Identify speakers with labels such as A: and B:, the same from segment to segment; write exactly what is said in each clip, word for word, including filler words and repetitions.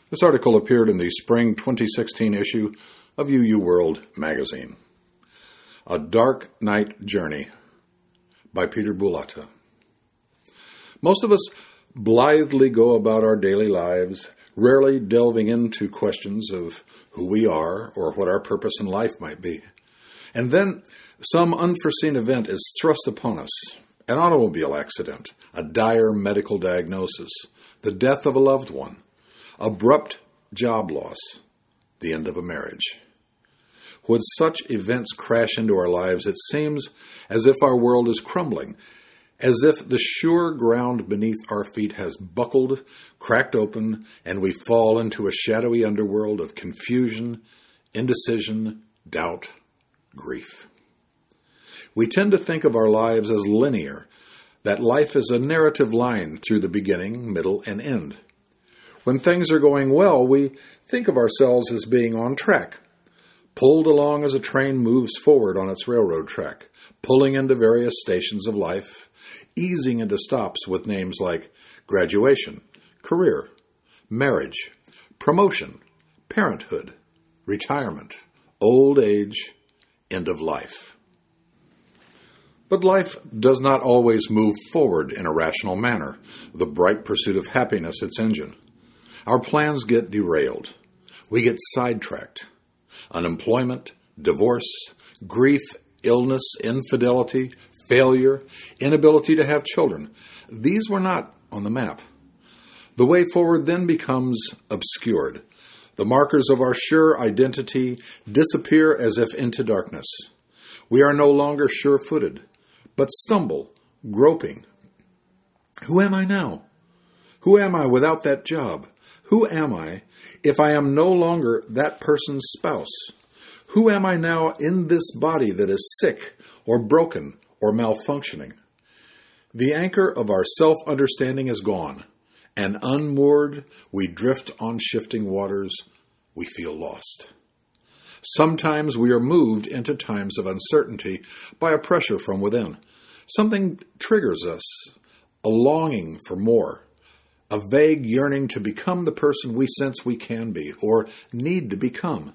A: This article appeared in the spring twenty sixteen issue of U U World magazine. A Dark Night Journey by Peter Bulata. Most of us blithely go about our daily lives, rarely delving into questions of who we are or what our purpose in life might be. And then some unforeseen event is thrust upon us. An automobile accident, a dire medical diagnosis, the death of a loved one, abrupt job loss, the end of a marriage. When such events crash into our lives, it seems as if our world is crumbling, as if the sure ground beneath our feet has buckled, cracked open, and we fall into a shadowy underworld of confusion, indecision, doubt, grief. We tend to think of our lives as linear, that life is a narrative line through the beginning, middle, and end. When things are going well, we think of ourselves as being on track, pulled along as a train moves forward on its railroad track, pulling into various stations of life, easing into stops with names like graduation, career, marriage, promotion, parenthood, retirement, old age, end of life. But life does not always move forward in a rational manner, the bright pursuit of happiness its engine. Our plans get derailed. We get sidetracked. Unemployment, divorce, grief, illness, infidelity, failure, inability to have children. These were not on the map. The way forward then becomes obscured. The markers of our sure identity disappear as if into darkness. We are no longer sure-footed, but stumble, groping. Who am I now? Who am I without that job? Who am I if I am no longer that person's spouse? Who am I now in this body that is sick or broken or malfunctioning? The anchor of our self-understanding is gone, and unmoored, we drift on shifting waters. We feel lost. Sometimes we are moved into times of uncertainty by a pressure from within. Something triggers us, a longing for more, a vague yearning to become the person we sense we can be or need to become.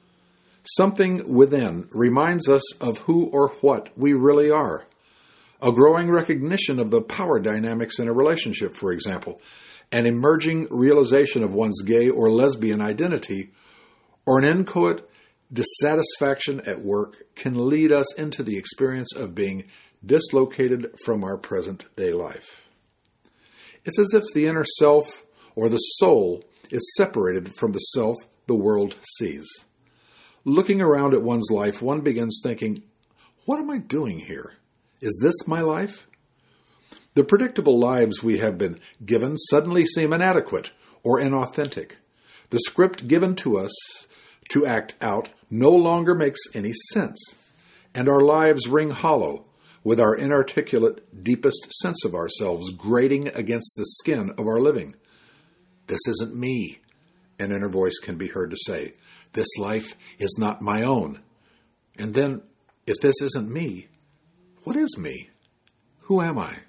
A: Something within reminds us of who or what we really are. A growing recognition of the power dynamics in a relationship, for example, an emerging realization of one's gay or lesbian identity, or an inchoate dissatisfaction at work can lead us into the experience of being dislocated from our present-day life. It's as if the inner self or the soul is separated from the self the world sees. Looking around at one's life, one begins thinking, what am I doing here? Is this my life? The predictable lives we have been given suddenly seem inadequate or inauthentic. The script given to us to act out no longer makes any sense, and our lives ring hollow, with our inarticulate, deepest sense of ourselves grating against the skin of our living. This isn't me, an inner voice can be heard to say. This life is not my own. And then, if this isn't me, what is me? Who am I?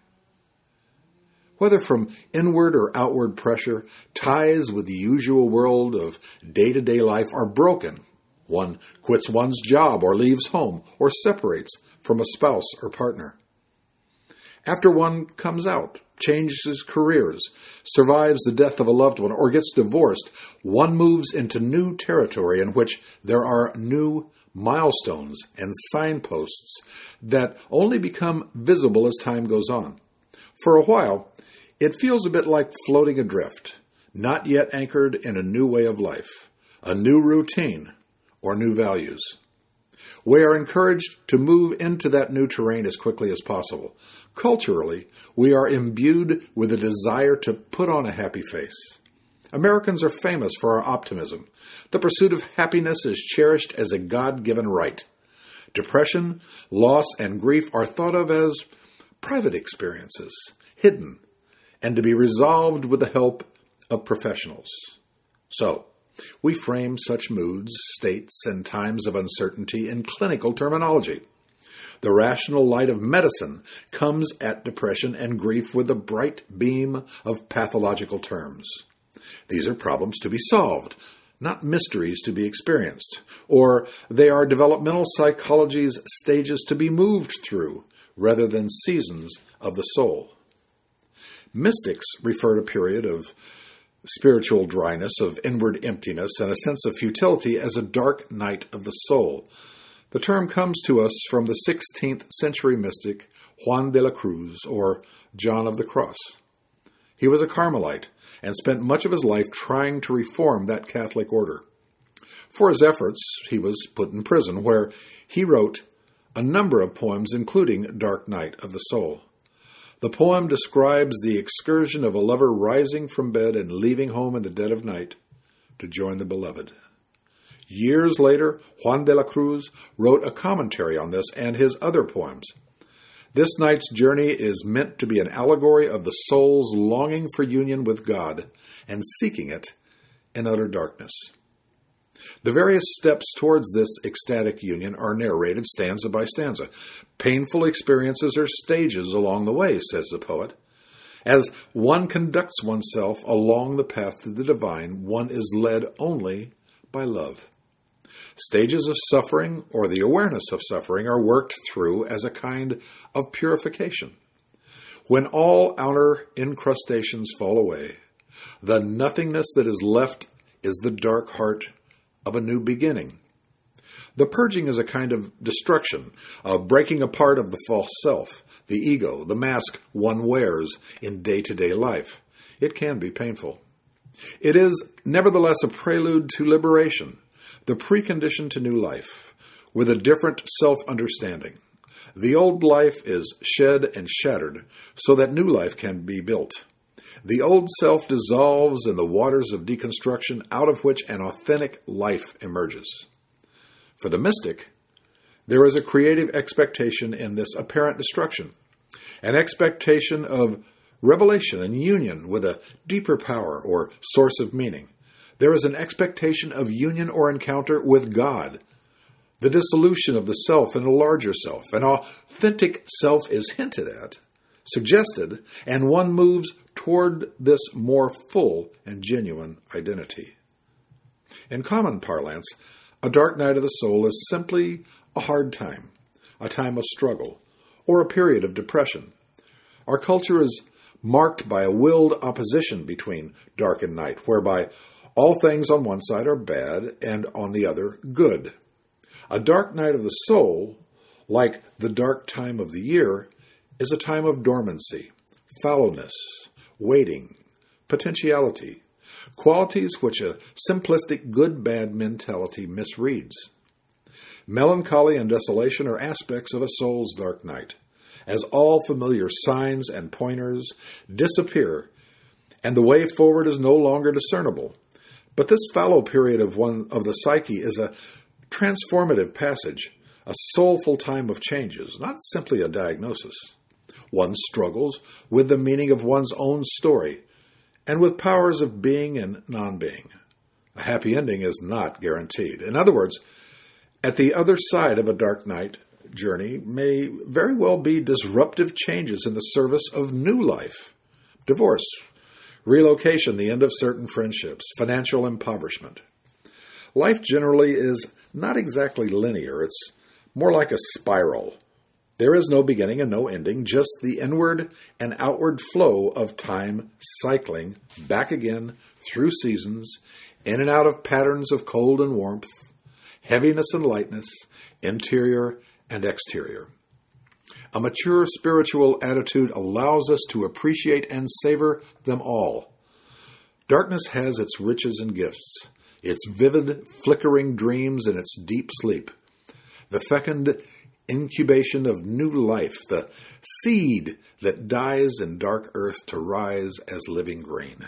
A: Whether from inward or outward pressure, ties with the usual world of day-to-day life are broken. One quits one's job or leaves home or separates from a spouse or partner. After one comes out, changes careers, survives the death of a loved one, or gets divorced, one moves into new territory in which there are new milestones and signposts that only become visible as time goes on. For a while, it feels a bit like floating adrift, not yet anchored in a new way of life, a new routine, or new values. We are encouraged to move into that new terrain as quickly as possible. Culturally, we are imbued with a desire to put on a happy face. Americans are famous for our optimism. The pursuit of happiness is cherished as a God-given right. Depression, loss, and grief are thought of as private experiences, hidden, and to be resolved with the help of professionals. So, we frame such moods, states, and times of uncertainty in clinical terminology. The rational light of medicine comes at depression and grief with a bright beam of pathological terms. These are problems to be solved, not mysteries to be experienced, or they are developmental psychology's stages to be moved through, rather than seasons of the soul. Mystics refer to a period of spiritual dryness, of inward emptiness, and a sense of futility as a dark night of the soul. The term comes to us from the sixteenth century mystic Juan de la Cruz, or John of the Cross. He was a Carmelite and spent much of his life trying to reform that Catholic order. For his efforts, he was put in prison, where he wrote a number of poems, including Dark Night of the Soul. The poem describes the excursion of a lover rising from bed and leaving home in the dead of night to join the beloved. Years later, Juan de la Cruz wrote a commentary on this and his other poems. This night's journey is meant to be an allegory of the soul's longing for union with God and seeking it in utter darkness. The various steps towards this ecstatic union are narrated stanza by stanza. Painful experiences are stages along the way, says the poet. As one conducts oneself along the path to the divine, one is led only by love. Stages of suffering, or the awareness of suffering, are worked through as a kind of purification. When all outer incrustations fall away, the nothingness that is left is the dark heart of a new beginning. The purging is a kind of destruction, a breaking apart of the false self, the ego, the mask one wears in day-to-day life. It can be painful. It is nevertheless a prelude to liberation, the precondition to new life, with a different self-understanding. The old life is shed and shattered so that new life can be built. The old self dissolves in the waters of deconstruction, out of which an authentic life emerges. For the mystic, there is a creative expectation in this apparent destruction, an expectation of revelation and union with a deeper power or source of meaning. There is an expectation of union or encounter with God, the dissolution of the self in a larger self. An authentic self is hinted at, suggested, and one moves toward this more full and genuine identity. In common parlance, a dark night of the soul is simply a hard time, a time of struggle, or a period of depression. Our culture is marked by a willed opposition between dark and night, whereby all things on one side are bad and on the other good. A dark night of the soul, like the dark time of the year, is a time of dormancy, fallowness, waiting, potentiality, qualities which a simplistic good-bad mentality misreads. Melancholy and desolation are aspects of a soul's dark night, as all familiar signs and pointers disappear, and the way forward is no longer discernible. But this fallow period of one of the psyche is a transformative passage, a soulful time of changes, not simply a diagnosis. One struggles with the meaning of one's own story and with powers of being and non-being. A happy ending is not guaranteed. In other words, at the other side of a dark night journey may very well be disruptive changes in the service of new life, divorce, relocation, the end of certain friendships, financial impoverishment. Life generally is not exactly linear. It's more like a spiral. There is no beginning and no ending, just the inward and outward flow of time cycling back again through seasons, in and out of patterns of cold and warmth, heaviness and lightness, interior and exterior. A mature spiritual attitude allows us to appreciate and savor them all. Darkness has its riches and gifts, its vivid, flickering dreams and its deep sleep, the fecund incubation of new life, the seed that dies in dark earth to rise as living green.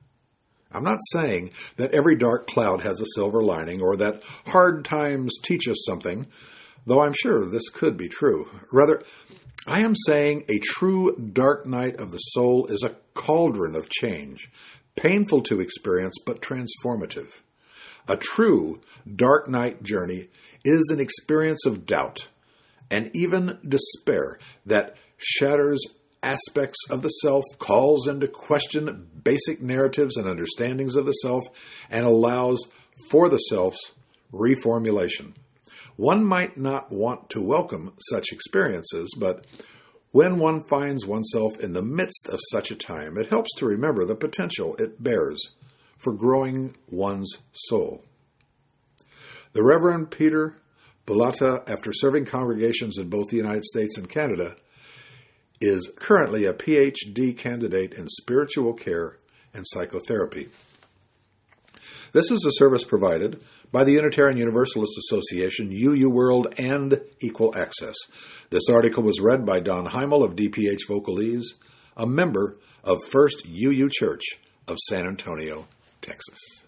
A: I'm not saying that every dark cloud has a silver lining or that hard times teach us something, though I'm sure this could be true. Rather, I am saying a true dark night of the soul is a cauldron of change, painful to experience but transformative. A true dark night journey is an experience of doubt and even despair that shatters aspects of the self, calls into question basic narratives and understandings of the self, and allows for the self's reformulation. One might not want to welcome such experiences, but when one finds oneself in the midst of such a time, it helps to remember the potential it bears for growing one's soul. The Reverend Peter Bulatta, after serving congregations in both the United States and Canada, is currently a P H D candidate in spiritual care and psychotherapy. This is a service provided by the Unitarian Universalist Association, U U World, and Equal Access. This article was read by Don Heimel of D P H Vocalese, a member of First U U Church of San Antonio, Texas.